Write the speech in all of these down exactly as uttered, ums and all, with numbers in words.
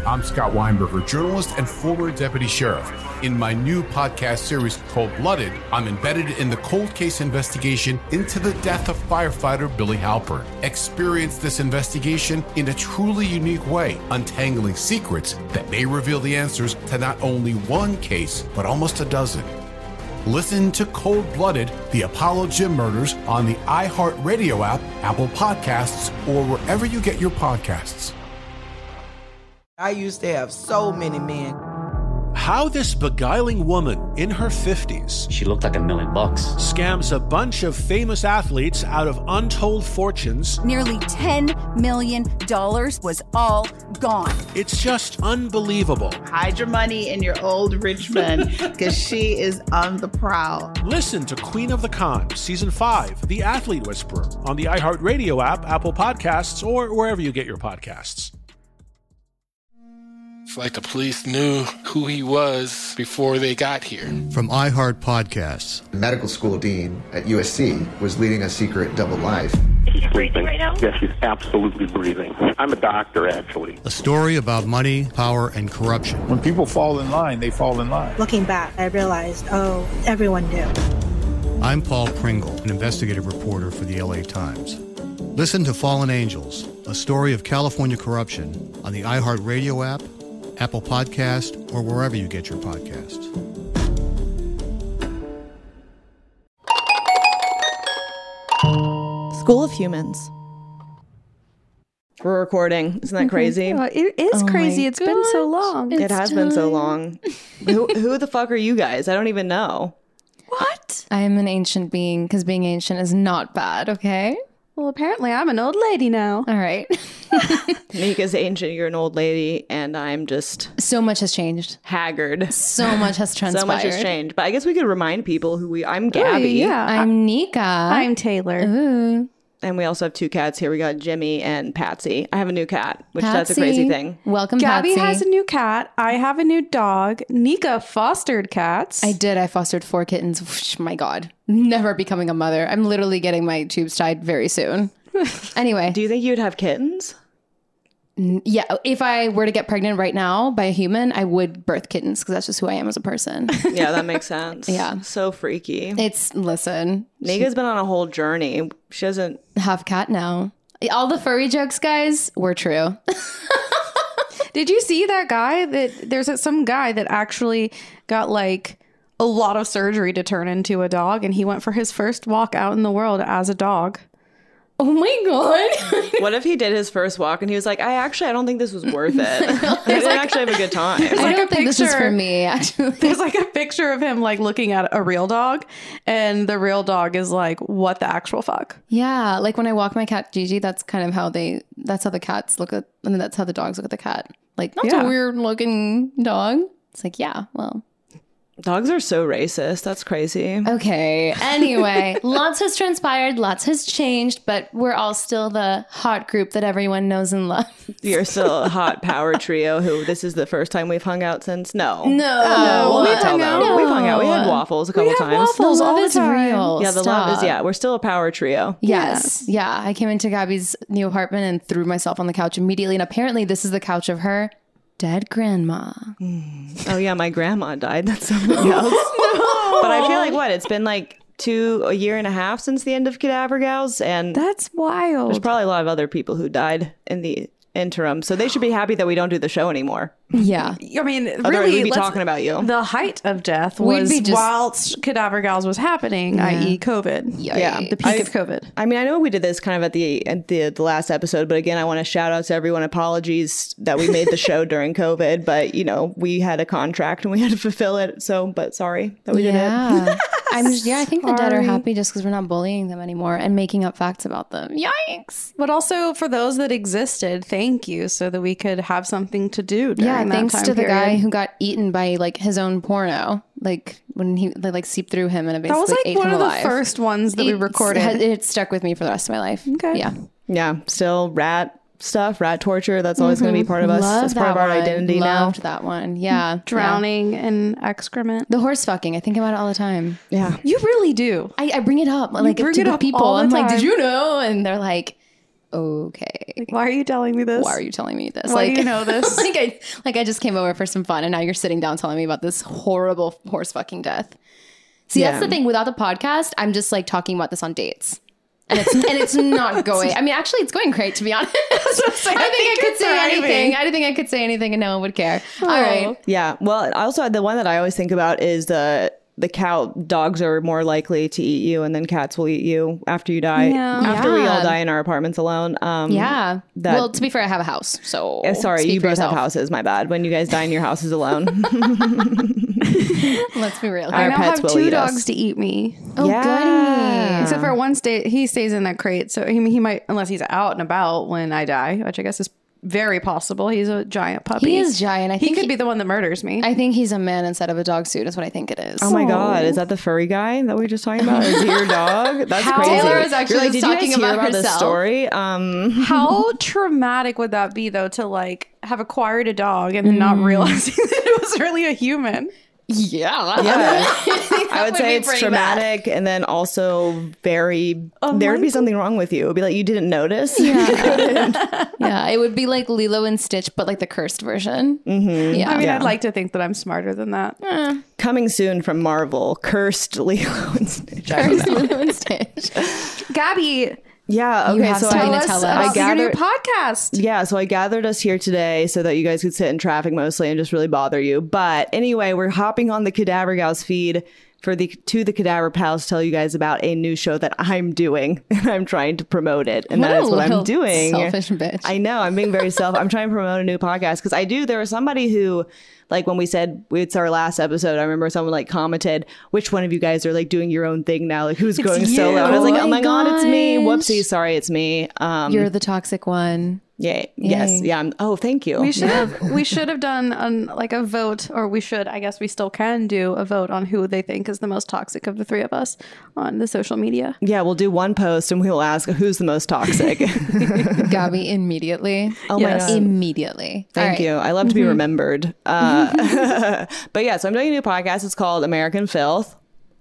I'm Scott Weinberger, journalist and former deputy sheriff. In my new podcast series, Cold Blooded, I'm embedded in the cold case investigation into the death of firefighter Billy Halpern. Experience this investigation in a truly unique way, untangling secrets that may reveal the answers to not only one case, but almost a dozen. Listen to Cold Blooded, the Apollo Gym Murders on the iHeartRadio app, Apple Podcasts, or wherever you get your podcasts. I used to have so many men. How this beguiling woman in her fifties, she looked like a million bucks, scams a bunch of famous athletes out of untold fortunes. Nearly ten million dollars was all gone. It's just unbelievable. Hide your money in your old rich man, because she is on the prowl. Listen to Queen of the Con, Season five, The Athlete Whisperer, on the iHeartRadio app, Apple Podcasts, or wherever you get your podcasts. It's like the police knew who he was before they got here. From iHeart Podcasts. The medical school dean at U S C was leading a secret double life. She's breathing right now? Yes, she's absolutely breathing. I'm a doctor, actually. A story about money, power, and corruption. When people fall in line, they fall in line. Looking back, I realized, oh, everyone knew. I'm Paul Pringle, an investigative reporter for the L A Times. Listen to Fallen Angels, a story of California corruption on the iHeartRadio app, Apple Podcast, or wherever you get your podcasts. School of Humans. We're recording. Isn't that crazy? Oh, it is oh crazy. It's gosh. been so long. It's it has time. been so long. who, who the fuck are you guys? I don't even know. What? I am an ancient being, because being ancient is not bad, okay? Well, apparently I'm an old lady now. All right. Nika's ancient, you're an old lady, and I'm just... So much has changed. Haggard. So much has transpired. So much has changed. But I guess we could remind people who we... I'm Gabby. Ooh, yeah. I'm Nika. I'm Taylor. Ooh. And we also have two cats here. We got Jimmy and Patsy. I have a new cat, which Patsy. That's a crazy thing. Welcome, Gabby Patsy. has a new cat. I have a new dog. Nika fostered cats. I did. I fostered four kittens. Whoosh, my God. Never becoming a mother. I'm literally getting my tubes tied very soon. Anyway. Do you think you'd have kittens? Yeah, if I were to get pregnant right now by a human, I would birth kittens, because that's just who I am as a person. Yeah, that makes sense. Yeah. So freaky. It's, listen. Nika's been on a whole journey. She doesn't... Have cat now. All the furry jokes, guys, were true. Did you see that guy? That There's some guy that actually got like a lot of surgery to turn into a dog, and he went for his first walk out in the world as a dog. Oh my God. What if he did his first walk and he was like, I actually, I don't think this was worth it. I didn't like, actually have a good time. I like don't think picture, this is for me, actually. There's like a picture of him like looking at a real dog, and the real dog is like, what the actual fuck? Yeah. Like when I walk my cat Gigi, that's kind of how they, that's how the cats look at, and that's how the dogs look at the cat. Like, that's yeah. a weird looking dog. It's like, yeah, well. Dogs are so racist. That's crazy. Okay. Anyway, lots has transpired. Lots has changed, but we're all still the hot group that everyone knows and loves. You're still a hot power trio who this is the first time we've hung out since? No. No. No. We'll we've hung out. No. We've hung out. We had waffles a couple we times. Waffles the love all the is time. real. Yeah, the Stop. love is, yeah, we're still a power trio. Yes. Yeah. I came into Gabby's new apartment and threw myself on the couch immediately. And apparently this is the couch of her dead grandma. Mm. Oh yeah, my grandma died. That's somebody else. No. But I feel like what? It's been like two, a year and a half since the end of Cadaver Gals, and that's wild. There's probably a lot of other people who died in the interim, so they should be happy that we don't do the show anymore. Yeah. I mean, Otherwise really, we'd be talking about you. The height of death was just, whilst Cadaver Gals was happening, yeah. that is. COVID. Yeah, yeah the peak I, of COVID. I mean, I know we did this kind of at the at the, the last episode, but again, I want to shout out to everyone. Apologies that we made the show during COVID, but you know, we had a contract and we had to fulfill it. So, but sorry that we yeah. did it. I'm just, yeah, I think the dead are happy just because we're not bullying them anymore and making up facts about them. Yikes. But also for those that existed, thank you, so that we could have something to do during yeah, that thanks time to the period. guy who got eaten by like his own porno, like when he they like seeped through him and it basically that was like ate one him of alive. The first ones that it, we recorded. It, it stuck with me for the rest of my life. Okay. Yeah. Yeah. Still rat stuff, rat torture. That's always mm-hmm. going to be part of us. Love That's part that of our one. identity Loved now. that one. Yeah. Drowning yeah. in excrement. The horse fucking. I think about it all the time. Yeah. You really do. I, I bring it up like bring to it the up people. all the I'm time. like, did you know? And they're like, okay. Like, why are you telling me this? Why are you telling me this? Why like, do you know this? like, I, like I just came over for some fun and now you're sitting down telling me about this horrible horse fucking death. See, Yeah. that's the thing. Without the podcast, I'm just like talking about this on dates. And it's, and it's not going. I mean, actually, it's going great, to be honest. I, say, I, I think, think I could you're say thriving. anything. I think I could say anything and no one would care. All right. Yeah. Well, also the one that I always think about is the the cow. Dogs are more likely to eat you, and then cats will eat you after you die. Yeah. After we all Yeah. die in our apartments alone. Um, Yeah. That, well, to be fair, I have a house. So uh, sorry, speak you for both yourself. have houses. My bad. When you guys die in your houses alone. Let's be real. I Our now pets have will two eat us. dogs to eat me. Oh, goody. Except for one stay, he stays in that crate. So he, he might, unless he's out and about when I die, which I guess is very possible. He's a giant puppy. He is giant. I he think could he- be the one that murders me. I think he's a man instead of a dog suit is what I think it is. Oh my God. Is that the furry guy that we were just talking about? Is he your dog? That's How- crazy. Taylor is actually You're like, just did you talking guys hear about about this herself. story? Um, How traumatic would that be, though, to like have acquired a dog and then not realizing that it was really a human? Yeah. Yeah. That I would say be it's pretty traumatic and then also very, there would be something wrong with you. It would be like, you didn't notice. Yeah. Yeah, it would be like Lilo and Stitch, but like the cursed version. Mm-hmm. Yeah. I mean, Yeah. I'd like to think that I'm smarter than that. Eh. Coming soon from Marvel, Cursed Lilo and Stitch. I don't Cursed know. Lilo and Stitch. Gabby, Yeah. You Okay. have So something I, to tell us. I about your new gathered. podcast. Yeah, so I gathered us here today so that you guys could sit in traffic mostly and just really bother you. But anyway, we're hopping on the Cadaver Gals feed for the to the Cadaver Pals to tell you guys about a new show that I'm doing and I'm trying to promote it. And What that a is what I'm little doing. selfish bitch. I know, I'm being very self. I'm trying to promote a new podcast because I do. There was somebody who, like, when we said it's our last episode, I remember someone like commented, "Which one of you guys are like doing your own thing now? Like, who's It's going you. solo?" And I was like, Oh "Oh my my god, it's me! gosh. Whoopsie, sorry, it's me." Um, You're the toxic one. yeah, yes, Yay. yeah. I'm, oh, thank you. We should have we should have done an, like a vote, or we should, I guess we still can do a vote on who they think is the most toxic of the three of us on the social media. Yeah, we'll do one post and we'll ask who's the most toxic. Gabby, immediately. Oh Yes. my god. Immediately. Thank All right. you. I love to be remembered. Uh, but yeah, so I'm doing a new podcast. It's called American Filth.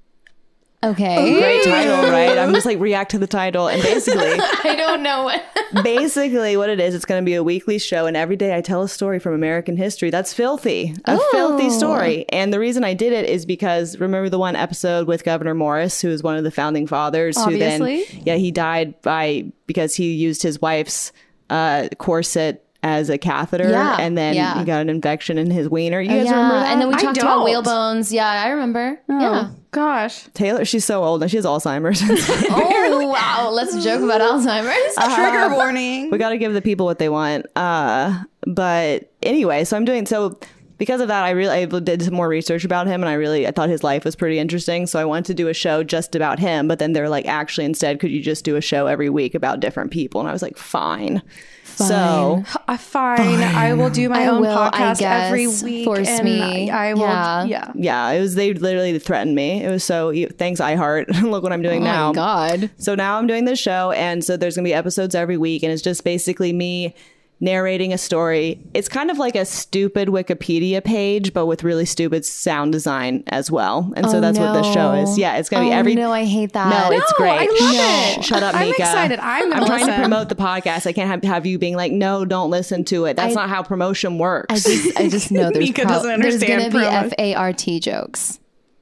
Okay. Great title, right? I'm just like react to the title. And basically, I don't know what. basically what it is, it's going to be a weekly show. And every day I tell a story from American history that's filthy, a Oh. filthy story. And the reason I did it is because remember the one episode with Governor Morris, who was one of the founding fathers, Obviously. who then, yeah, he died by because he used his wife's uh, corset as a catheter, Yeah, and then yeah. he got an infection in his wiener. You Oh, guys yeah. remember that? And then we I talked about don't. whalebones. Yeah, I remember. Oh, Yeah. gosh. Taylor, she's so old and she has Alzheimer's. Oh, wow. Let's joke about Alzheimer's. Trigger warning. We got to give the people what they want. Uh, but anyway, so I'm doing so because of that. I really I did some more research about him, and I really I thought his life was pretty interesting. So I wanted to do a show just about him. But then they're like, actually, instead, could you just do a show every week about different people? And I was like, fine. So Uh, fine. I will do my I own will, I podcast every guess. week. Force and me. I, I will. Yeah. Yeah. yeah, it was they literally threatened me. It was so thanks iHeart. Look what I'm doing Oh now. my God. So now I'm doing this show, and so there's gonna be episodes every week, and it's just basically me narrating a story. It's kind of like a stupid Wikipedia page, but with really stupid sound design as well. And so Oh, that's what this show no. is. Yeah, it's gonna be Oh, every. no, I hate that. No, it's No, great. I love Shh, it. Shut up, I'm Mika. excited. I'm gonna trying to listen. promote the podcast. I can't have, have you being like, no, don't listen to it. That's I- not how promotion works. I just, I just know there's, Mika prob- doesn't there's going to understand be promo. F A R T jokes.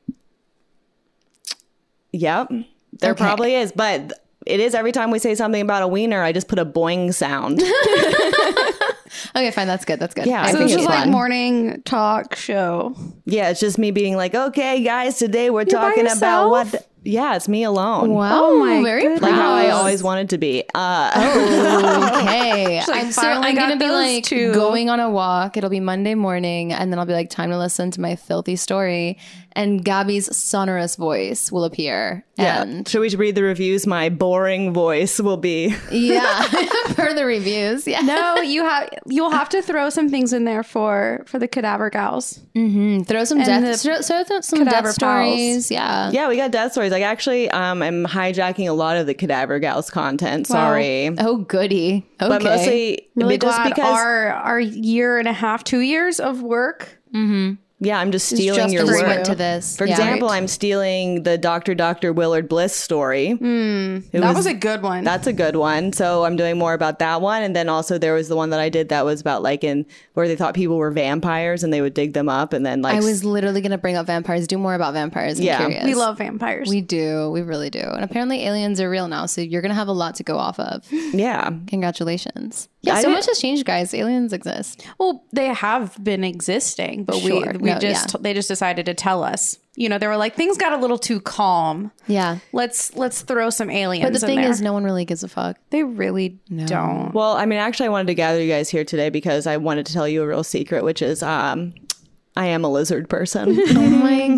Yep, there Okay. probably is, but. It is every time we say something about a wiener, I just put a boing sound. Okay, fine. That's good. That's good. Yeah, I So think it's it's just like fun. morning talk show. Yeah, it's just me being like, okay, guys, today we're You're by talking about yourself? what. The- yeah, it's me alone. Wow. Oh my very goodness. Like how I proud. always wanted to be. Uh, Okay. She's like, I'm so finally I'm got gonna be those like two. going on a walk. It'll be Monday morning, and then I'll be like, time to listen to my filthy story. And Gabby's sonorous voice will appear. yeah. And Should we read the reviews? My boring voice will be. yeah, per the reviews. Yeah. No, you have you'll have to throw some things in there for for the cadaver gals. Mm-hmm. Throw some And death. the Throw, throw th- some cadaver death stories. pals. Yeah. Yeah, we got death stories. Like actually, um, I'm hijacking a lot of the Cadaver Gals content. Sorry. Oh, goody. Okay. But mostly Really just glad because our our year and a half, two years of work Mm-hmm. Yeah, I'm just It's stealing just your a work. went to this. For Yeah. example, I'm stealing the Doctor Doctor Willard Bliss story. Mm, It that was, was a good one. That's a good one. So I'm doing more about that one. And then also there was the one that I did that was about like in where they thought people were vampires and they would dig them up and then like I was literally going to bring up vampires. Do more about vampires. I'm Yeah. curious. We love vampires. We do. We really do. And apparently aliens are real now. So you're going to have a lot to go off of. Yeah. Congratulations. Yeah, I so did- much has changed, guys. Aliens exist. Well, they have been existing, but Sure. we we No, just yeah. they just decided to tell us. You know, they were like, things got a little too calm. Yeah. Let's let's throw some aliens. But the in thing there. is, no one really gives a fuck. They really don't. Well, I mean, actually, I wanted to gather you guys here today because I wanted to tell you a real secret, which is um, I am a lizard person. Oh my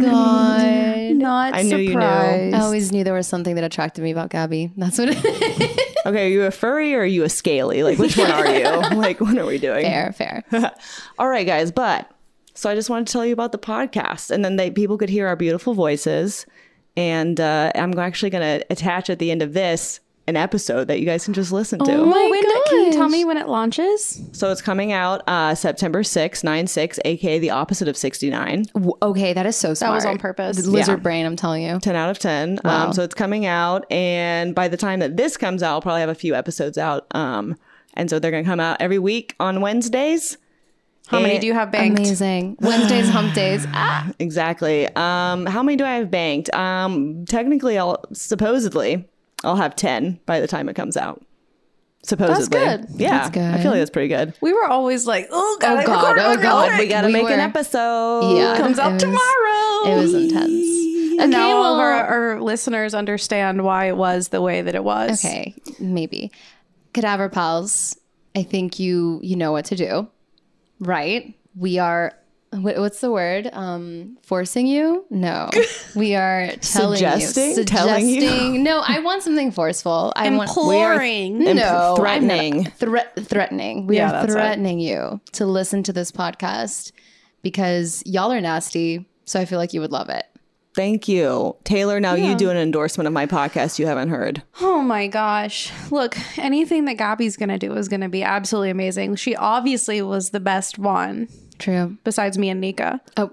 God. Not I knew you knew. I always knew there was something that attracted me about Gabby. That's what it Okay, are you a furry or are you a scaly? Like, which one are you? Like, what are we doing? Fair, fair. All right, guys. But so I just wanted to tell you about the podcast, and then they people could hear our beautiful voices. And uh, I'm actually going to attach at the end of this an episode that you guys can just listen to. Oh my when do- Can you tell me when it launches? So it's coming out uh, September sixth, nine six, aka the opposite of sixty-nine. W- Okay, that is so smart. That was on purpose. The lizard Yeah. brain, I'm telling you. ten out of ten. Wow. Um, so it's coming out, and by the time that this comes out, I'll probably have a few episodes out. Um, and so they're going to come out every week on Wednesdays. How many And- do you have banked? Amazing. Wednesdays, hump days. Ah. Exactly. Um, how many do I have banked? Um, technically, I'll supposedly I'll have ten by the time it comes out. Supposedly, That's good. Yeah, That's good. I feel like that's pretty good. We were always like, oh god, Oh I God, recorded oh on God. Reddit. We got to We make an were- episode. Yeah. It comes It out was- tomorrow. It was intense. And now Okay, all of well- our, our listeners understand why it was the way that it was. Okay, maybe. Cadaver Pals, I think you you know what to do, right? We are, what, what's the word? Um, forcing you? No. We are telling Suggesting? you. Telling you? Suggesting. No, I want something forceful. I want Imploring. Imp- No, threatening. Threat threatening. We Yeah, are that's it. threatening you to listen to this podcast because y'all are nasty. So I feel like you would love it. Thank you, Taylor. Now Yeah. you do an endorsement of my podcast you haven't heard. Oh my gosh. Look, anything that Gabby's going to do is going to be absolutely amazing. She obviously was the best one, True. besides me and Nika. Oh,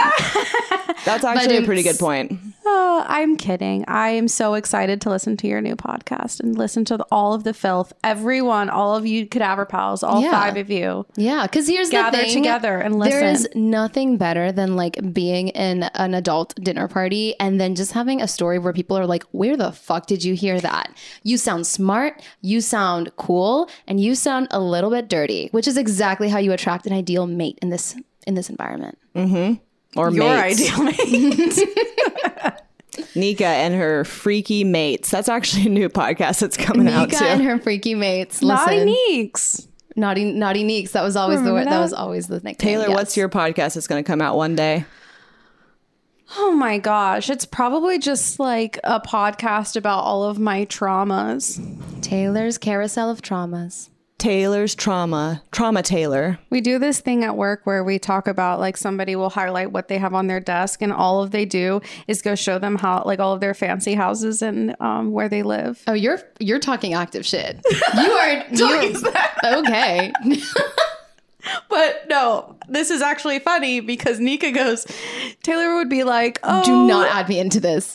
That's actually a it's- pretty good point. Oh, I'm kidding. I am so excited to listen to your new podcast and listen to the, all of the filth. Everyone, all of you Cadaver Pals, all Yeah. five of you. yeah. Because here's Gather the thing. together and There is listen. nothing better than like being in an adult dinner party and then just having a story where people are like, where the fuck did you hear that? You sound smart, you sound cool, and you sound a little bit dirty, which is exactly how you attract an ideal mate in this in this environment. Or Your mates. ideal mate. Nika and her freaky mates. That's actually a new podcast that's coming out Nika too. and her freaky mates. Naughty Listen. Neeks. Naughty Naughty Neeks. That was always the Remember that? that that? was always the nickname. Taylor, yes. what's your podcast that's going to come out one day? Oh my gosh. It's probably just like a podcast about all of my traumas. Taylor's Carousel of Traumas? Taylor's trauma. Trauma Taylor. We do this thing at work where we talk about like somebody will highlight what they have on their desk and all of they do is go show them how like all of their fancy houses and um, where they live. Oh, you're you're talking active shit. You are you okay. But no, this is actually funny because Nika goes, Taylor would be like, oh. Do not add me into this.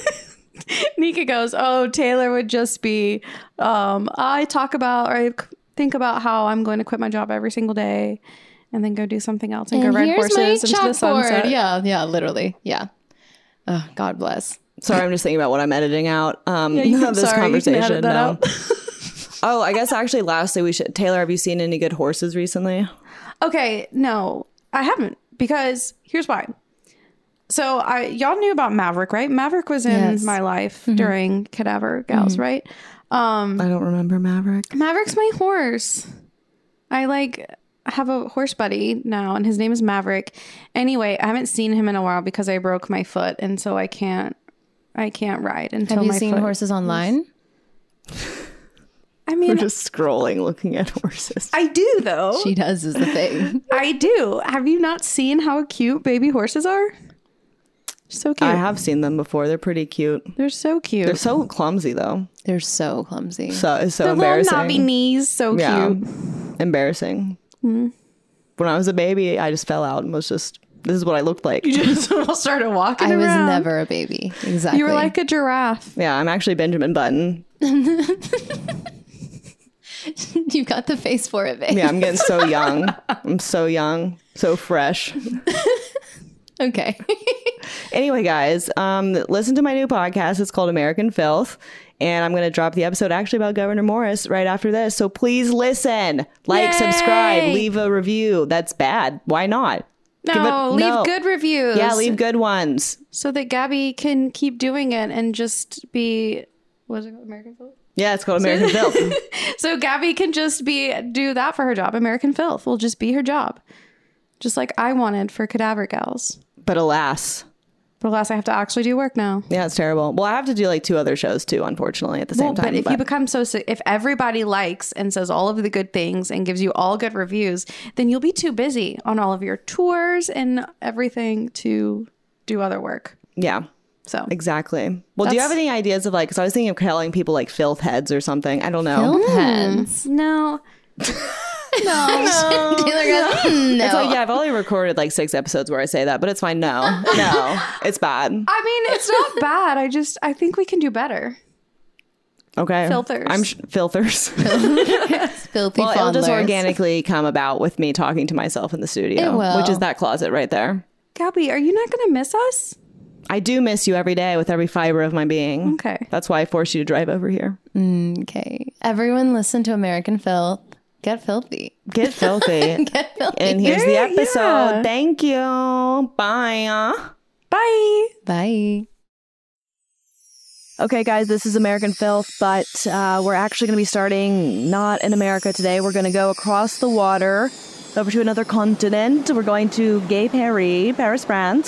Nika goes, oh, Taylor would just be, um, I talk about or I think about how I'm going to quit my job every single day and then go do something else and, And go ride here's my horses into the chalkboard. sunset. Yeah, yeah, literally. Yeah. Oh, God bless. Sorry, I'm just thinking about what I'm editing out. Um, Yeah, you can- this sorry, you can conversation. edit that no. out. Oh, I guess actually, lastly, we should. Taylor, have you seen any good horses recently? Okay, no, I haven't because here's why. So I y'all knew about Maverick, right? Maverick was in Yes. my life during Cadaver Gals, right? Um, I don't remember Maverick. Maverick's my horse. I like have a horse buddy now, and his name is Maverick. Anyway, I haven't seen him in a while because I broke my foot, and so I can't, I can't ride until Have you my seen foot. horses online? I We're mean, just scrolling, looking at horses. I do though. She does is the thing. I do. Have you not seen how cute baby horses are? So cute. I have seen them before. They're pretty cute. They're so cute. They're so clumsy, though. They're so clumsy. So it's so Their embarrassing. little knobby knees, so Yeah. cute. Embarrassing. Mm. When I was a baby, I just fell out and was just this is what I looked like. You just started walking I around. was never a baby. Exactly. You were like a giraffe. Yeah, I'm actually Benjamin Button. You got the face for it, babe. Yeah, I'm getting so young. I'm so young, so fresh. Okay. Anyway, guys, um, listen to my new podcast. It's called American Filth. And I'm going to drop the episode actually about Governor Morris right after this. So please listen, like, Yay! subscribe, leave a review. That's bad. Why not? No, Give it- leave no. good reviews. Yeah, leave good ones. So that Gabby can keep doing it and just be, what is it called? American Filth? Yeah, it's called American Filth. So Gabby can just be, do that for her job. American Filth will just be her job. Just like I wanted for Cadaver Gals. But alas. But alas, I have to actually do work now. Yeah, it's terrible. Well, I have to do like two other shows too, unfortunately, at the same Well, time. but if you become so sick, if everybody likes and says all of the good things and gives you all good reviews, then you'll be too busy on all of your tours and everything to do other work. Yeah. So exactly. Well, do you have any ideas of like, because I was thinking of calling people like filth heads or something. I don't know. Filth heads? No. No. no. Taylor goes, "Mm, no. It's like, yeah, I've only recorded like six episodes where I say that, but it's fine. No, no, it's bad. I mean, it's not bad. I just, I think we can do better. Okay. Filters. I'm sh- filters. Filthy Well, it'll just fondlers. organically come about with me talking to myself in the studio, It will. which is that closet right there. Gabby, are you not going to miss us? I do miss you every day with every fiber of my being. Okay. That's why I forced you to drive over here. Okay. Everyone listen to American Filth. Get filthy. Get filthy. Get filthy. And here's the Yeah, episode. yeah. Thank you. Bye. Bye. Bye. Okay, guys, this is American Filth, but uh, we're actually going to be starting not in America today. We're going to go across the water over to another continent. We're going to Gay Paris, Paris, France.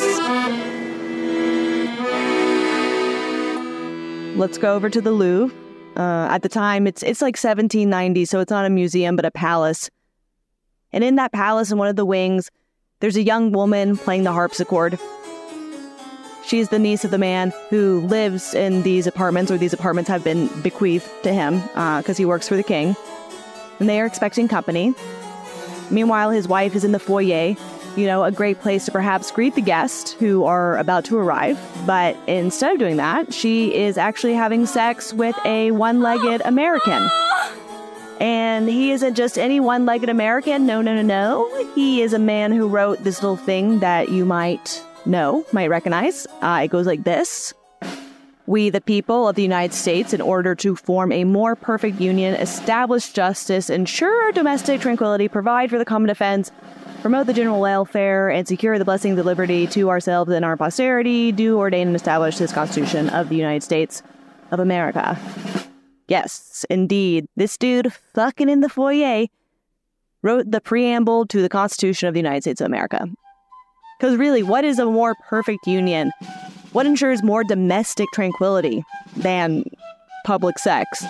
Let's go over to the Louvre. Uh, at the time, it's it's like seventeen ninety, so it's not a museum, but a palace. And in that palace, in one of the wings, there's a young woman playing the harpsichord. She's the niece of the man who lives in these apartments, or these apartments have been bequeathed to him because uh, he works for the king. And they are expecting company. Meanwhile, his wife is in the foyer, you know, a great place to perhaps greet the guests who are about to arrive. But instead of doing that, she is actually having sex with a one-legged American. And he isn't just any one-legged American. No, no, no, no. He is a man who wrote this little thing that you might know, might recognize. Uh, it goes like this. We, the people of the United States, in order to form a more perfect union, establish justice, ensure domestic tranquility, provide for the common defense, promote the general welfare, and secure the blessings of liberty to ourselves and our posterity, do ordain and establish this Constitution of the United States of America. Yes, indeed, this dude fucking in the foyer wrote the preamble to the Constitution of the United States of America. Because really, what is a more perfect union? What ensures more domestic tranquility than public sex?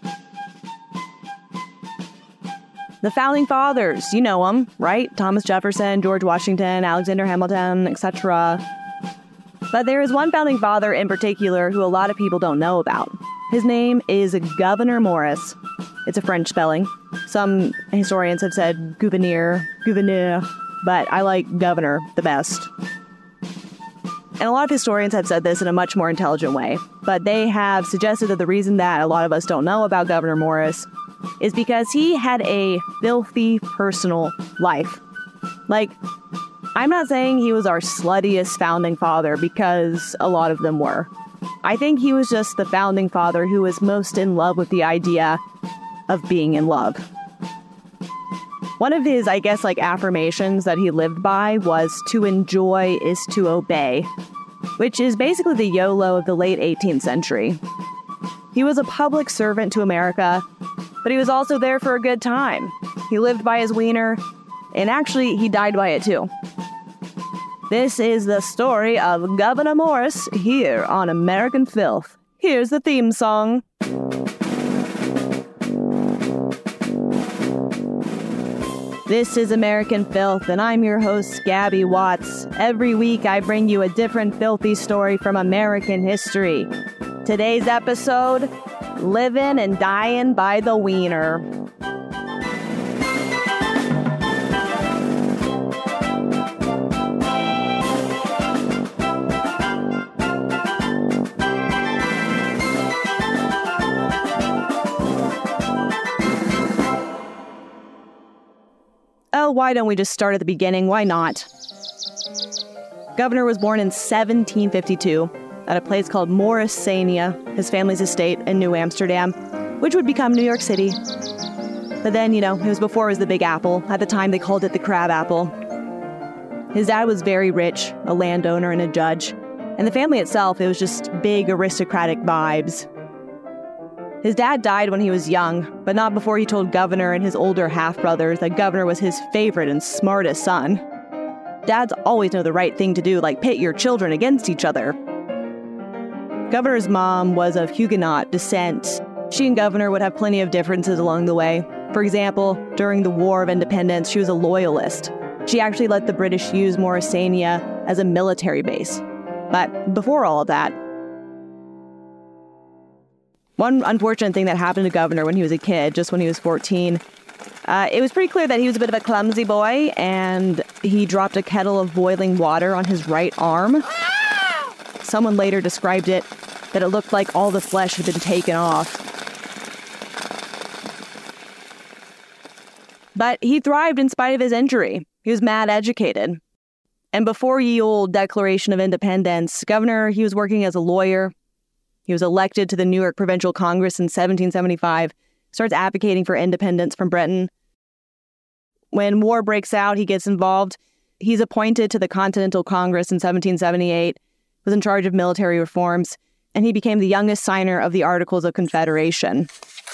The Founding Fathers, you know them, right? Thomas Jefferson, George Washington, Alexander Hamilton, et cetera. But there is one Founding Father in particular who a lot of people don't know about. His name is Gouverneur Morris. It's a French spelling. Some historians have said gouverneur, gouverneur, but I like governor the best. And a lot of historians have said this in a much more intelligent way, but they have suggested that the reason that a lot of us don't know about Gouverneur Morris is because he had a filthy personal life. Like, I'm not saying he was our sluttiest founding father, because a lot of them were. I think he was just the founding father who was most in love with the idea of being in love. One of his, I guess, like affirmations that he lived by was to enjoy is to obey, which is basically the YOLO of the late eighteenth century. He was a public servant to America, but he was also there for a good time. He lived by his wiener, and actually, he died by it too. This is the story of Gouverneur Morris here on American Filth. Here's the theme song. This is American Filth, and I'm your host, Gabby Watts. Every week, I bring you a different filthy story from American history. Today's episode, Living and Dying by the Wiener. well, why don't we just start at the beginning? Why not? Governor was born in seventeen fifty-two at a place called Morrisania, his family's estate in New Amsterdam, which would become New York City. But then, you know, it was before it was the Big Apple. At the time, they called it the Crab Apple. His dad was very rich, a landowner and a judge. And the family itself, it was just big aristocratic vibes. His dad died when he was young, but not before he told Governor and his older half-brothers that Governor was his favorite and smartest son. Dads always know the right thing to do, like pit your children against each other. Governor's mom was of Huguenot descent. She and Governor would have plenty of differences along the way. For example, during the War of Independence, she was a loyalist. She actually let the British use Morrisania as a military base. But before all of that, one unfortunate thing that happened to Governor when he was a kid, just when he was fourteen, uh, it was pretty clear that he was a bit of a clumsy boy, and he dropped a kettle of boiling water on his right arm. Someone later described it that it looked like all the flesh had been taken off. But he thrived in spite of his injury. He was mad educated. And before ye old Declaration of Independence, Governor, he was working as a lawyer. He was elected to the New York Provincial Congress in seventeen seventy-five, starts advocating for independence from Britain. When war breaks out, he gets involved. He's appointed to the Continental Congress in seventeen seventy-eight, was in charge of military reforms, and he became the youngest signer of the Articles of Confederation.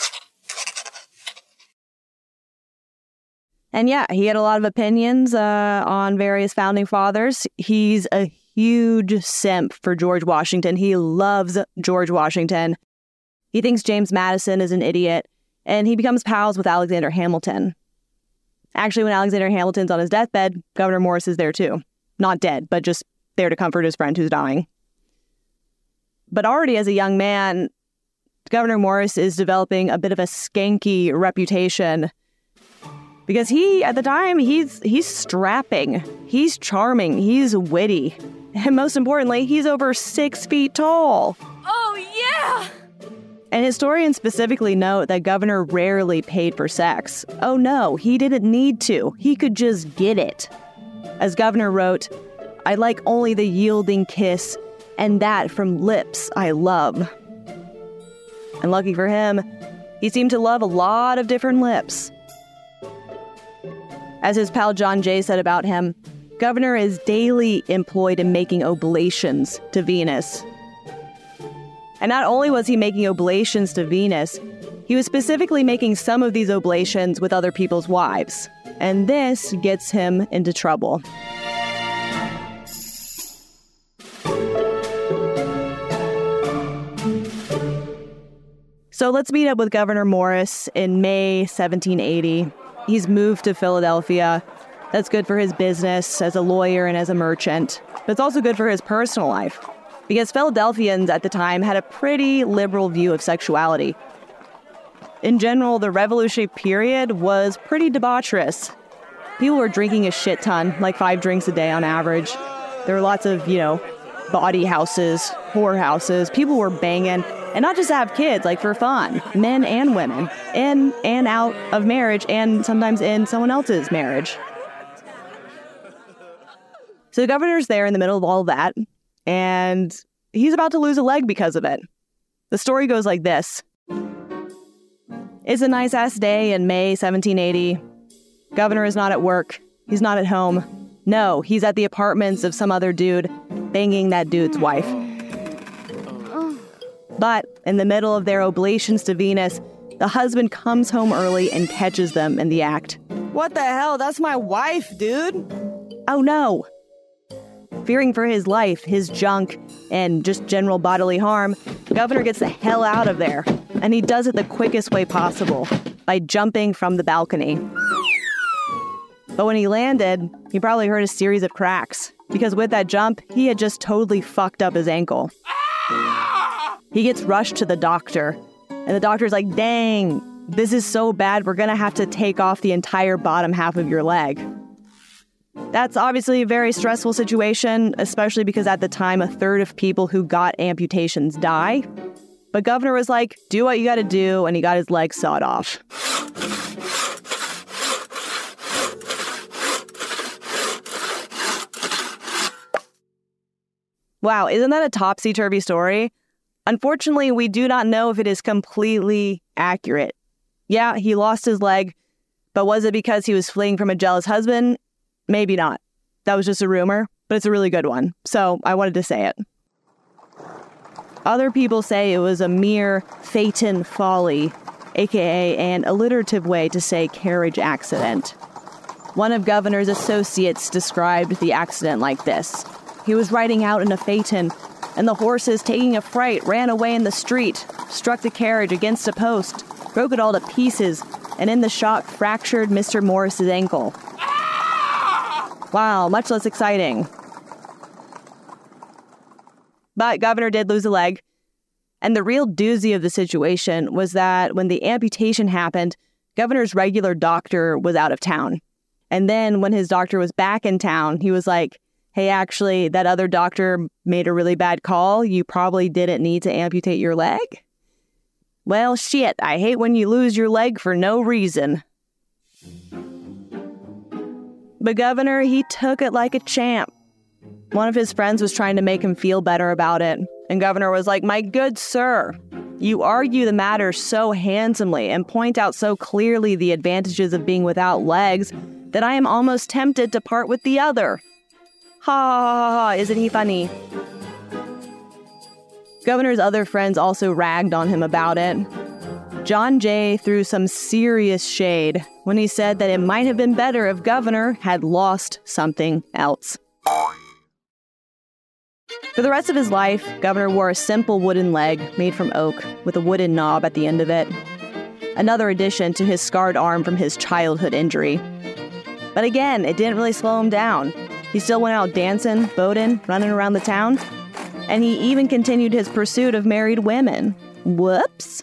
And yeah, he had a lot of opinions uh, on various founding fathers. He's a huge simp for George Washington. He loves George Washington. He thinks James Madison is an idiot, and he becomes pals with Alexander Hamilton. Actually, when Alexander Hamilton's on his deathbed, Governor Morris is there too. Not dead, but just there to comfort his friend who's dying. But already as a young man, Governor Morris is developing a bit of a skanky reputation. Because he, at the time, he's he's strapping, he's charming, he's witty, and most importantly, he's over six feet tall. Oh, yeah! And historians specifically note that Governor rarely paid for sex. Oh no, he didn't need to. He could just get it. As Governor wrote, "I like only the yielding kiss, and that from lips I love." And lucky for him, he seemed to love a lot of different lips. As his pal John Jay said about him, Governor is daily employed in making oblations to Venus. And not only was he making oblations to Venus, he was specifically making some of these oblations with other people's wives. And this gets him into trouble. So let's meet up with Governor Morris in May seventeen eighty. He's moved to Philadelphia. That's good for his business as a lawyer and as a merchant. But it's also good for his personal life, because Philadelphians at the time had a pretty liberal view of sexuality. In general, the Revolutionary period was pretty debaucherous. People were drinking a shit ton, like five drinks a day on average. There were lots of, you know, bawdy houses, whorehouses. People were banging. And not just to have kids, like for fun, men and women, in and out of marriage, and sometimes in someone else's marriage. So the governor's there in the middle of all of that, and he's about to lose a leg because of it. The story goes like this. It's a nice-ass day in May seventeen eighty. Governor is not at work. He's not at home. No, he's at the apartments of some other dude, banging that dude's wife. But in the middle of their oblations to Venus, the husband comes home early and catches them in the act. What the hell? That's my wife, dude. Oh no. Fearing for his life, his junk, and just general bodily harm, the governor gets the hell out of there. And he does it the quickest way possible, by jumping from the balcony. But when he landed, he probably heard a series of cracks, because with that jump, he had just totally fucked up his ankle. He gets rushed to the doctor, and the doctor's like, dang, this is so bad, we're gonna have to take off the entire bottom half of your leg. That's obviously a very stressful situation, especially because at the time, a third of people who got amputations die. But Governor was like, do what you gotta do, and he got his leg sawed off. Wow, isn't that a topsy-turvy story? Unfortunately, we do not know if it is completely accurate. Yeah, he lost his leg, but was it because he was fleeing from a jealous husband? Maybe not. That was just a rumor, but it's a really good one, so I wanted to say it. Other people say it was a mere phaeton folly, aka an alliterative way to say carriage accident. One of Governor's associates described the accident like this. He was riding out in a phaeton, and the horses, taking a fright, ran away in the street, struck the carriage against a post, broke it all to pieces, and in the shock fractured Mister Morris's ankle. Wow, much less exciting. But Governor did lose a leg. And the real doozy of the situation was that when the amputation happened, Governor's regular doctor was out of town. And then when his doctor was back in town, he was like, hey, actually, that other doctor made a really bad call. You probably didn't need to amputate your leg. Well, shit, I hate when you lose your leg for no reason. But Governor, he took it like a champ. One of his friends was trying to make him feel better about it. And Governor was like, my good sir, you argue the matter so handsomely and point out so clearly the advantages of being without legs that I am almost tempted to part with the other. Ha ha ha ha, isn't he funny? Governor's other friends also ragged on him about it. John Jay threw some serious shade when he said that it might have been better if Governor had lost something else. For the rest of his life, Governor wore a simple wooden leg made from oak with a wooden knob at the end of it. Another addition to his scarred arm from his childhood injury. But again, it didn't really slow him down. He still went out dancing, boating, running around the town. And he even continued his pursuit of married women. Whoops.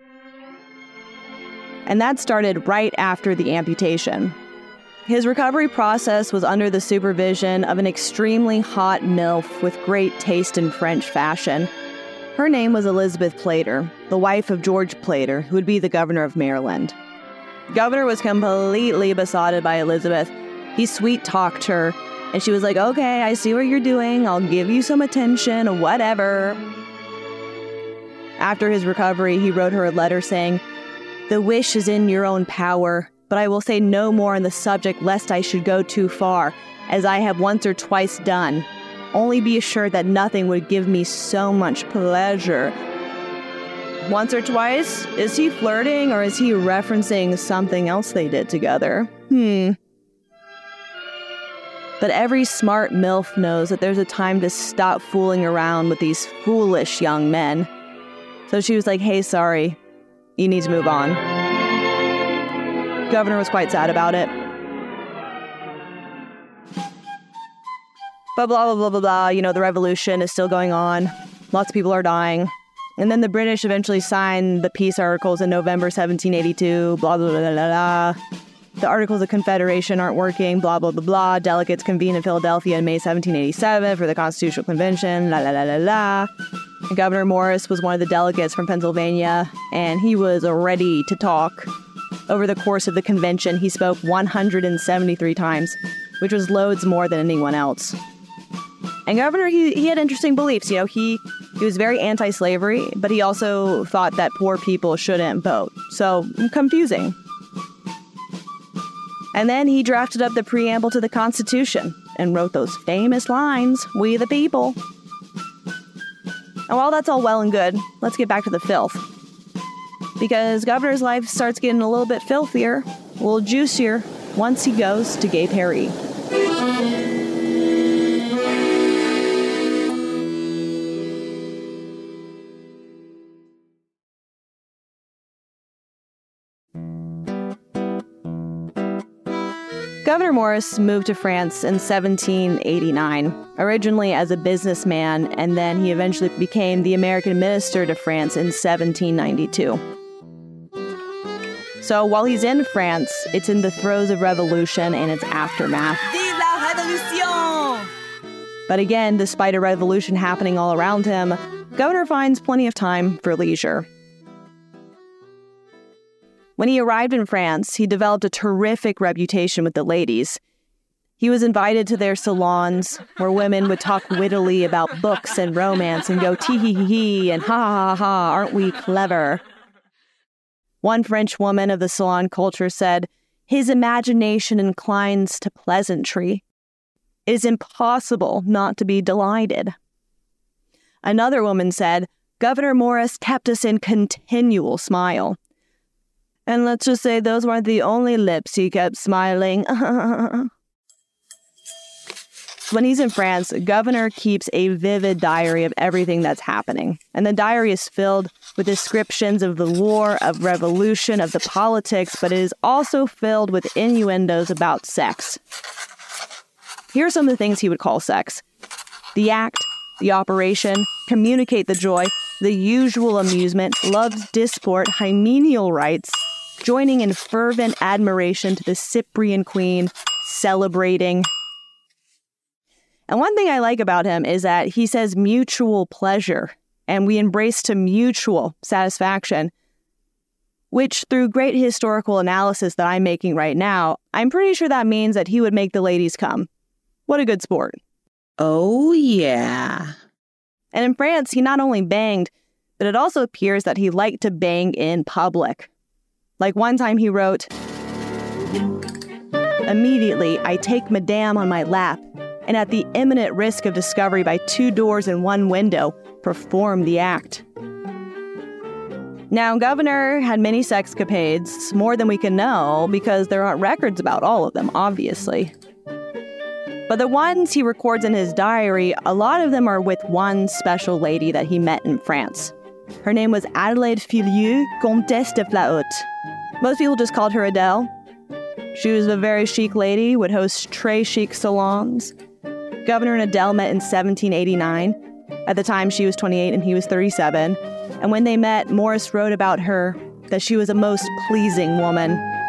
And that started right after the amputation. His recovery process was under the supervision of an extremely hot MILF with great taste in French fashion. Her name was Elizabeth Plater, the wife of George Plater, who would be the governor of Maryland. Governor was completely besotted by Elizabeth. He sweet-talked her, and she was like, okay, I see what you're doing. I'll give you some attention, whatever. After his recovery, he wrote her a letter saying, the wish is in your own power, but I will say no more on the subject lest I should go too far, as I have once or twice done. Only be assured that nothing would give me so much pleasure. Once or twice? Is he flirting or is he referencing something else they did together? Hmm. But every smart MILF knows that there's a time to stop fooling around with these foolish young men. So she was like, hey, sorry, you need to move on. Governor was quite sad about it. But blah, blah, blah, blah, blah. You know, the revolution is still going on. Lots of people are dying. And then the British eventually signed the peace articles in November seventeen eighty-two. Blah, blah, blah, blah, blah. The Articles of Confederation aren't working. Blah, blah, blah, blah. Delegates convene in Philadelphia in May seventeen eighty-seven for the Constitutional Convention. La, la, la, la, la. And Governor Morris was one of the delegates from Pennsylvania, and he was ready to talk. Over the course of the convention, he spoke one hundred seventy-three times, which was loads more than anyone else. And Governor, he, he had interesting beliefs. You know, he, he was very anti-slavery, but he also thought that poor people shouldn't vote. So, confusing. And then he drafted up the preamble to the Constitution and wrote those famous lines, "We the people." And while that's all well and good, let's get back to the filth. Because Governor's life starts getting a little bit filthier, a little juicier, once he goes to Gay Paris. Governor Morris moved to France in seventeen eighty-nine, originally as a businessman, and then he eventually became the American minister to France in seventeen ninety-two. So while he's in France, it's in the throes of revolution and its aftermath. Vive la révolution! But again, despite a revolution happening all around him, Governor finds plenty of time for leisure. When he arrived in France, he developed a terrific reputation with the ladies. He was invited to their salons where women would talk wittily about books and romance and go tee-hee-hee and ha-ha-ha-ha, aren't we clever? One French woman of the salon culture said, his imagination inclines to pleasantry. It is impossible not to be delighted. Another woman said, Governor Morris kept us in continual smile. And let's just say those weren't the only lips he kept smiling. When he's in France, Governor keeps a vivid diary of everything that's happening. And the diary is filled with descriptions of the war, of revolution, of the politics, but it is also filled with innuendos about sex. Here are some of the things he would call sex. The act, the operation, communicate the joy, the usual amusement, love's disport, hymeneal rites, joining in fervent admiration to the Cyprian queen, celebrating. And one thing I like about him is that he says mutual pleasure, and we embrace to mutual satisfaction, which through great historical analysis that I'm making right now, I'm pretty sure that means that he would make the ladies come. What a good sport. Oh, yeah. And in France, he not only banged, but it also appears that he liked to bang in public. Like one time he wrote, immediately I take Madame on my lap, and at the imminent risk of discovery by two doors and one window, perform the act. Now, Governor had many sexcapades, more than we can know, because there aren't records about all of them, obviously. But the ones he records in his diary, a lot of them are with one special lady that he met in France. Her name was Adelaide Filieu, Comtesse de Flahaut. Most people just called her Adele. She was a very chic lady, would host très chic salons. Governor and Adele met in seventeen eighty-nine. At the time, she was twenty-eight and he was thirty-seven. And when they met, Morris wrote about her that she was a most pleasing woman.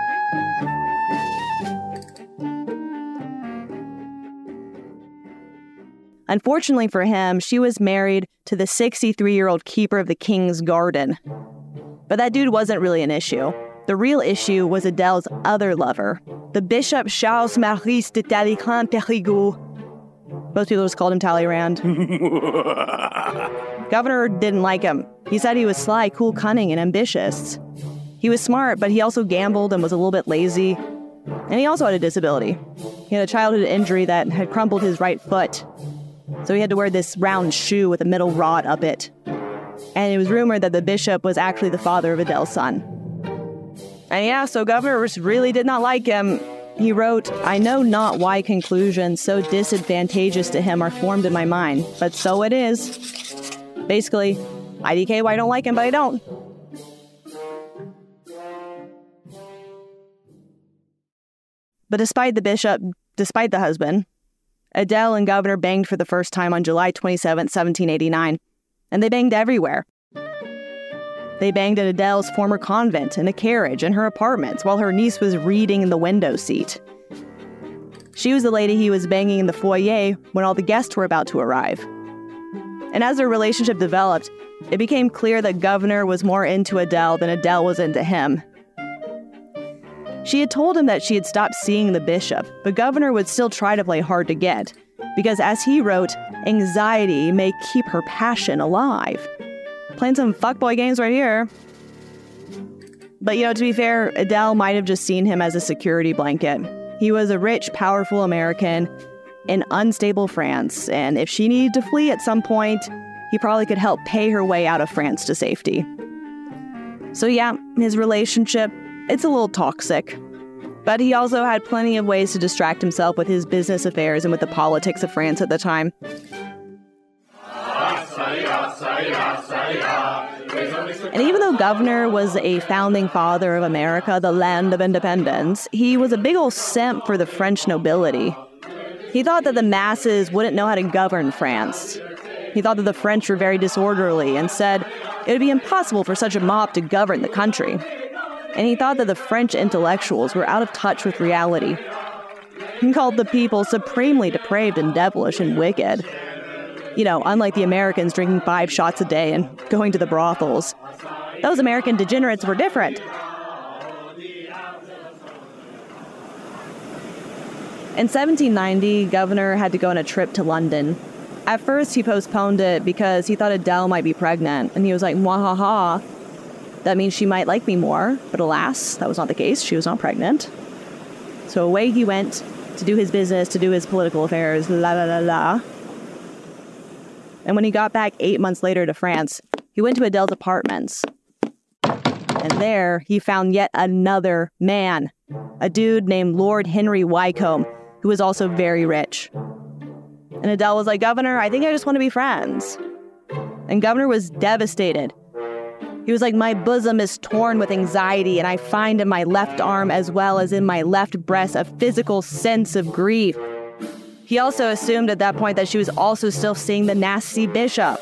Unfortunately for him, she was married to the sixty-three-year-old keeper of the King's Garden. But that dude wasn't really an issue. The real issue was Adele's other lover, the Bishop Charles Maurice de Talleyrand-Périgueux. Most people just called him Talleyrand. Governor didn't like him. He said he was sly, cool, cunning, and ambitious. He was smart, but he also gambled and was a little bit lazy. And he also had a disability. He had a childhood injury that had crumpled his right foot. So he had to wear this round shoe with a middle rod up it. And it was rumored that the bishop was actually the father of Adele's son. And yeah, so Governor really did not like him. He wrote, I know not why conclusions so disadvantageous to him are formed in my mind, but so it is. Basically, I D K why I don't like him, but I don't. But despite the bishop, despite the husband, Adele and Governor banged for the first time on July twenty-seventh, seventeen eighty-nine. And they banged everywhere. They banged at Adele's former convent, in a carriage, in her apartments, while her niece was reading in the window seat. She was the lady he was banging in the foyer when all the guests were about to arrive. And as their relationship developed, it became clear that Governor was more into Adele than Adele was into him. She had told him that she had stopped seeing the bishop, but Governor would still try to play hard to get, because as he wrote, anxiety may keep her passion alive. Playing some fuckboy games right here. But, you know, to be fair, Adele might have just seen him as a security blanket. He was a rich, powerful American in unstable France, and if she needed to flee at some point, he probably could help pay her way out of France to safety. So yeah, his relationship, it's a little toxic. But he also had plenty of ways to distract himself with his business affairs and with the politics of France at the time. And even though Governor was a founding father of America, the land of independence, he was a big old simp for the French nobility. He thought that the masses wouldn't know how to govern France. He thought that the French were very disorderly and said it would be impossible for such a mob to govern the country. And he thought that the French intellectuals were out of touch with reality. He called the people supremely depraved and devilish and wicked. You know, unlike the Americans drinking five shots a day and going to the brothels. Those American degenerates were different. In seventeen ninety, Governor had to go on a trip to London. At first, he postponed it because he thought Adele might be pregnant, and he was like, "Mwahaha, that means she might like me more." But alas, that was not the case. She was not pregnant. So away he went to do his business, to do his political affairs, la la la la. And when he got back eight months later to France, he went to Adele's apartments. And there, he found yet another man, a dude named Lord Henry Wycombe, who was also very rich. And Adele was like, "Governor, I think I just want to be friends." And Governor was devastated. He was like, "My bosom is torn with anxiety, and I find in my left arm as well as in my left breast a physical sense of grief." He also assumed at that point that she was also still seeing the nasty bishop.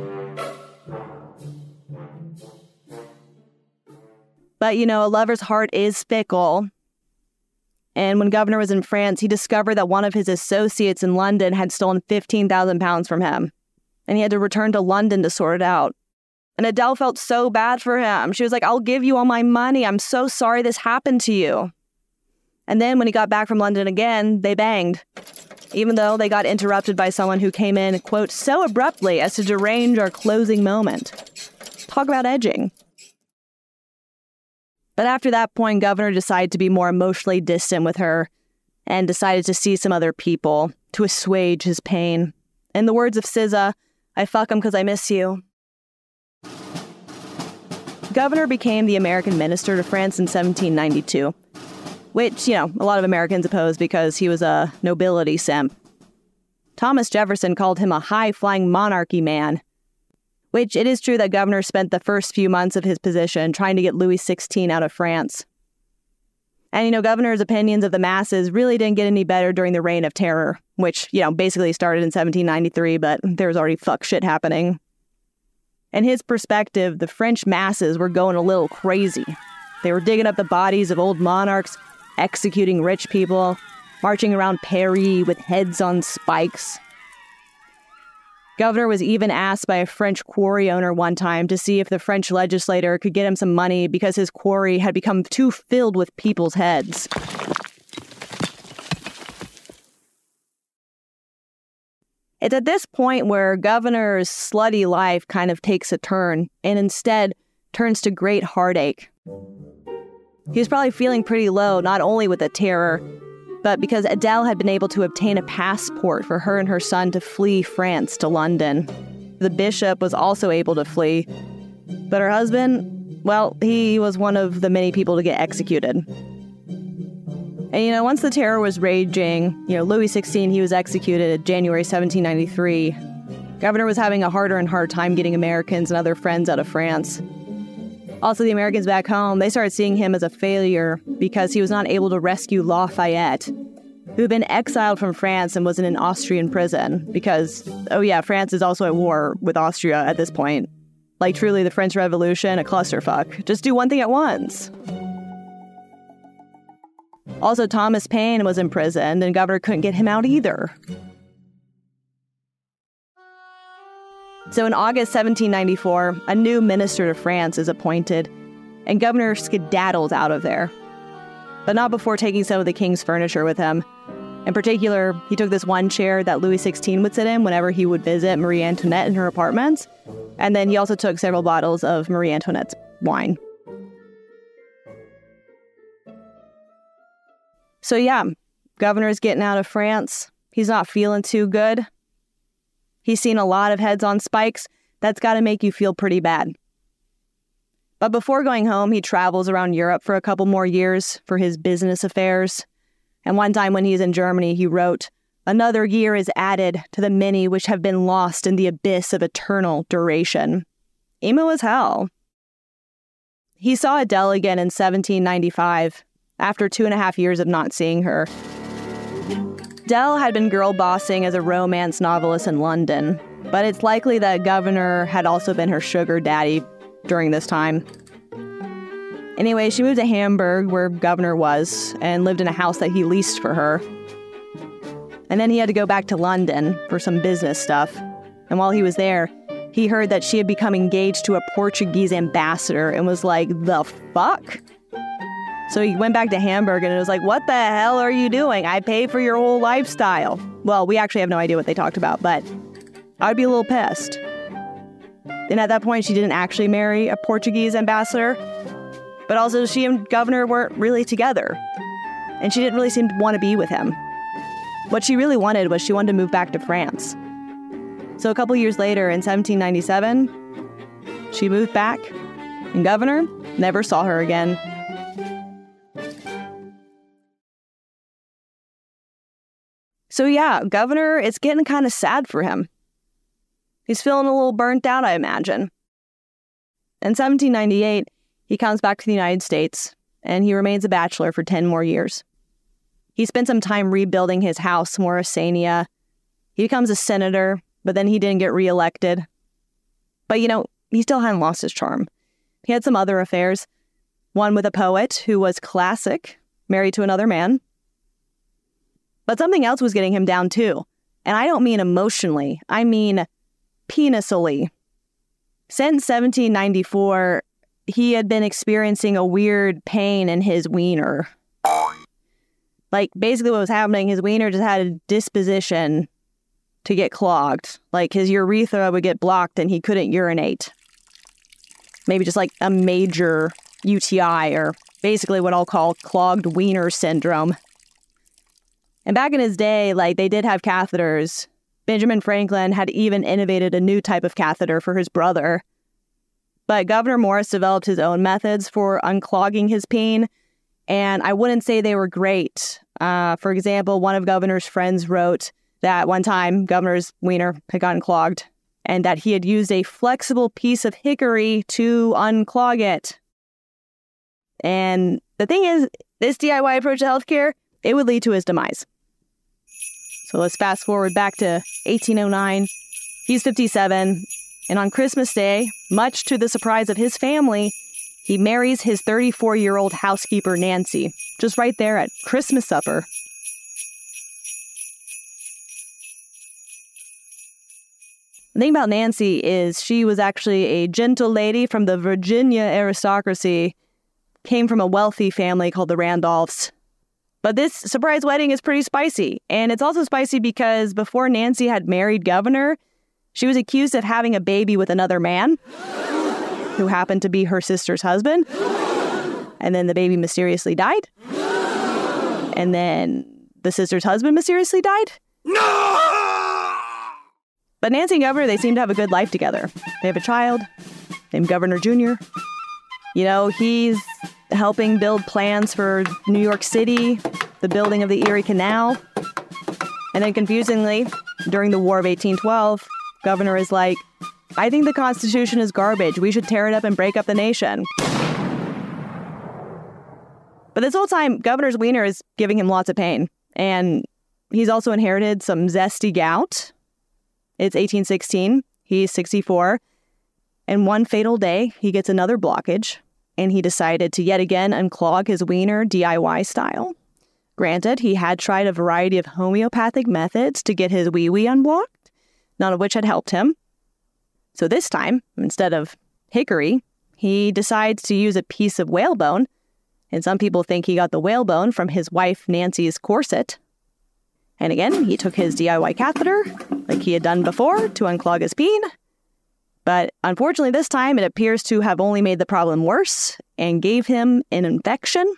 But, you know, a lover's heart is fickle. And when Governor was in France, he discovered that one of his associates in London had stolen fifteen thousand pounds from him. And he had to return to London to sort it out. And Adele felt so bad for him. She was like, "I'll give you all my money. I'm so sorry this happened to you." And then when he got back from London again, they banged. Even though they got interrupted by someone who came in, quote, so abruptly as to derange our closing moment. Talk about edging. But after that point, Governor decided to be more emotionally distant with her and decided to see some other people to assuage his pain. In the words of S Z A, "I fuck him because I miss you." Governor became the American minister to France in seventeen ninety-two, which, you know, a lot of Americans opposed because he was a nobility simp. Thomas Jefferson called him a high-flying monarchy man, which it is true that Governor spent the first few months of his position trying to get Louis the sixteenth out of France. And, you know, Governor's opinions of the masses really didn't get any better during the Reign of Terror, which, you know, basically started in seventeen ninety-three, but there was already fuck shit happening. In his perspective, the French masses were going a little crazy. They were digging up the bodies of old monarchs, executing rich people, marching around Paris with heads on spikes. Governor was even asked by a French quarry owner one time to see if the French legislator could get him some money because his quarry had become too filled with people's heads. It's at this point where Governor's slutty life kind of takes a turn and instead turns to great heartache. He was probably feeling pretty low, not only with the terror, but because Adele had been able to obtain a passport for her and her son to flee France to London. The bishop was also able to flee, but her husband, well, he was one of the many people to get executed. And, you know, once the terror was raging, you know, Louis the sixteenth, he was executed in January seventeen ninety-three. Governor was having a harder and harder time getting Americans and other friends out of France. Also, the Americans back home, they started seeing him as a failure because he was not able to rescue Lafayette, who had been exiled from France and was in an Austrian prison because, oh yeah, France is also at war with Austria at this point. Like, truly, the French Revolution, a clusterfuck. Just do one thing at once. Also, Thomas Paine was imprisoned, and Governor couldn't get him out either. So in August seventeen ninety-four, a new minister to France is appointed, and Governor skedaddles out of there. But not before taking some of the king's furniture with him. In particular, he took this one chair that Louis the sixteenth would sit in whenever he would visit Marie Antoinette in her apartments, and then he also took several bottles of Marie Antoinette's wine. So yeah, Governor's getting out of France. He's not feeling too good. He's seen a lot of heads on spikes. That's got to make you feel pretty bad. But before going home, he travels around Europe for a couple more years for his business affairs. And one time when he's in Germany, he wrote, "Another year is added to the many which have been lost in the abyss of eternal duration." Emo as hell. He saw Adele again in seventeen ninety-five, after two and a half years of not seeing her. Adele had been girl bossing as a romance novelist in London, but it's likely that Governor had also been her sugar daddy during this time. Anyway, she moved to Hamburg, where Governor was, and lived in a house that he leased for her. And then he had to go back to London for some business stuff. And while he was there, he heard that she had become engaged to a Portuguese ambassador and was like, the fuck? So he went back to Hamburg and it was like, what the hell are you doing? I pay for your whole lifestyle. Well, we actually have no idea what they talked about, but I'd be a little pissed. And at that point, she didn't actually marry a Portuguese ambassador, but also she and Governor weren't really together. And she didn't really seem to want to be with him. What she really wanted was she wanted to move back to France. So a couple years later, in seventeen ninety-seven, she moved back, and Governor never saw her again. So yeah, Governor, it's getting kind of sad for him. He's feeling a little burnt out, I imagine. In seventeen ninety-eight, he comes back to the United States, and he remains a bachelor for ten more years. He spent some time rebuilding his house, Morrisania. He becomes a senator, but then he didn't get reelected. But, you know, he still hadn't lost his charm. He had some other affairs. One with a poet who was classic, married to another man. But something else was getting him down, too. And I don't mean emotionally. I mean penisally. Since seventeen ninety-four, he had been experiencing a weird pain in his wiener. Like, basically what was happening, his wiener just had a disposition to get clogged. Like, his urethra would get blocked and he couldn't urinate. Maybe just like a major U T I, or basically what I'll call clogged wiener syndrome. And back in his day, like, they did have catheters. Benjamin Franklin had even innovated a new type of catheter for his brother. But Gouverneur Morris developed his own methods for unclogging his peen, and I wouldn't say they were great. Uh, for example, one of Governor's friends wrote that one time Governor's wiener had gotten clogged, and that he had used a flexible piece of hickory to unclog it. And the thing is, this D I Y approach to healthcare, it would lead to his demise. So let's fast forward back to eighteen oh nine. He's fifty-seven, and on Christmas Day, much to the surprise of his family, he marries his thirty-four-year-old housekeeper, Nancy, just right there at Christmas supper. The thing about Nancy is she was actually a gentle lady from the Virginia aristocracy, came from a wealthy family called the Randolphs. But this surprise wedding is pretty spicy, and it's also spicy because before Nancy had married Governor, she was accused of having a baby with another man, who happened to be her sister's husband. And then the baby mysteriously died. And then the sister's husband mysteriously died. No! But Nancy and Governor, they seem to have a good life together. They have a child named Governor Junior You know, he's helping build plans for New York City, the building of the Erie Canal. And then confusingly, during the War of eighteen twelve, Governor is like, I think the Constitution is garbage. We should tear it up and break up the nation. But this whole time, Governor's wiener is giving him lots of pain. And he's also inherited some zesty gout. It's eighteen sixteen. He's sixty-four. And one fatal day, he gets another blockage. And he decided to yet again unclog his wiener D I Y style. Granted, he had tried a variety of homeopathic methods to get his wee-wee unblocked, none of which had helped him. So this time, instead of hickory, he decides to use a piece of whalebone, and some people think he got the whalebone from his wife Nancy's corset. And again, he took his D I Y catheter, like he had done before, to unclog his peen. But unfortunately this time, it appears to have only made the problem worse and gave him an infection.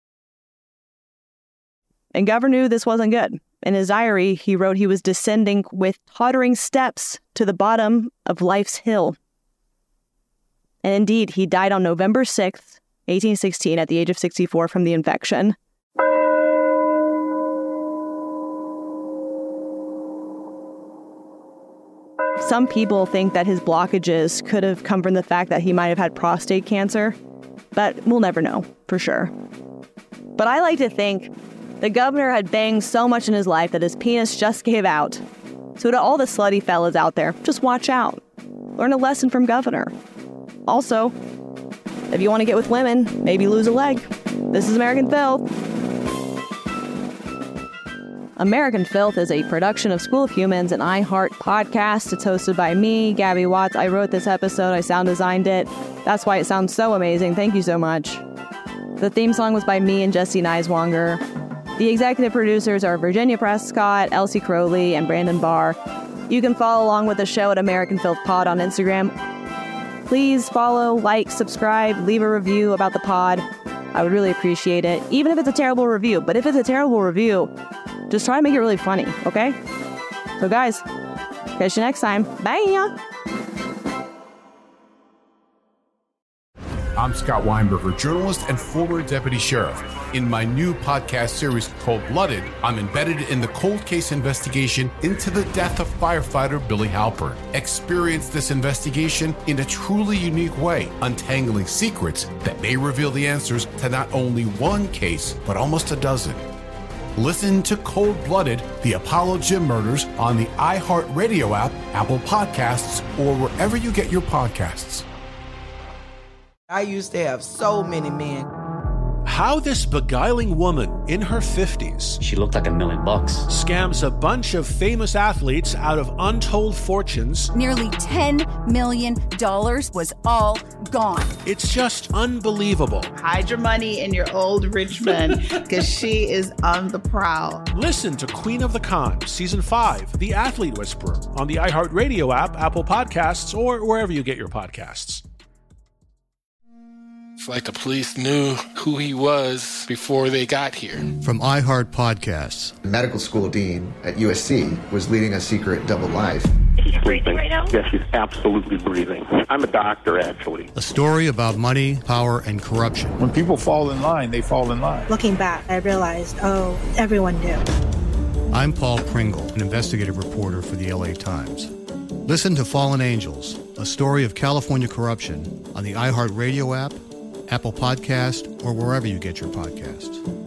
And Governor knew this wasn't good. In his diary, he wrote he was descending with tottering steps to the bottom of life's hill. And indeed, he died on November sixth, eighteen sixteen, at the age of sixty-four from the infection. Some people think that his blockages could have come from the fact that he might have had prostate cancer, but we'll never know for sure. But I like to think the Governor had banged so much in his life that his penis just gave out. So to all the slutty fellas out there, just watch out. Learn a lesson from Governor. Also, if you want to get with women, maybe lose a leg. This is American Filth. American Filth is a production of School of Humans and iHeart Podcast. It's hosted by me, Gabby Watts. I wrote this episode. I sound designed it. That's why it sounds so amazing. Thank you so much. The theme song was by me and Jesse Neiswanger. The executive producers are Virginia Prescott, Elsie Crowley, and Brandon Barr. You can follow along with the show at American Filth Pod on Instagram. Please follow, like, subscribe, leave a review about the pod. I would really appreciate it, even if it's a terrible review. But if it's a terrible review, just try to make it really funny, okay? So guys, catch you next time. Bye! I'm Scott Weinberger, journalist and former deputy sheriff. In my new podcast series called Blooded, I'm embedded in the cold case investigation into the death of firefighter Billy Halpern. Experience this investigation in a truly unique way, untangling secrets that may reveal the answers to not only one case, but almost a dozen. Listen to Cold Blooded, the Apollo Gym Murders on the iHeartRadio app, Apple Podcasts, or wherever you get your podcasts. I used to have so many men. How this beguiling woman in her fifties, she looked like a million bucks, scams a bunch of famous athletes out of untold fortunes. Nearly ten million dollars was all gone. It's just unbelievable. Hide your money in your old rich man, because she is on the prowl. Listen to Queen of the Con, Season five, The Athlete Whisperer, on the iHeartRadio app, Apple Podcasts, or wherever you get your podcasts. It's like the police knew who he was before they got here. From iHeart Podcasts. The medical school dean at U S C was leading a secret double life. She's breathing right now? Yes, she's absolutely breathing. I'm a doctor, actually. A story about money, power, and corruption. When people fall in line, they fall in line. Looking back, I realized, oh, everyone knew. I'm Paul Pringle, an investigative reporter for the L A Times. Listen to Fallen Angels, a story of California corruption on the iHeartRadio app, Apple Podcast, or wherever you get your podcasts.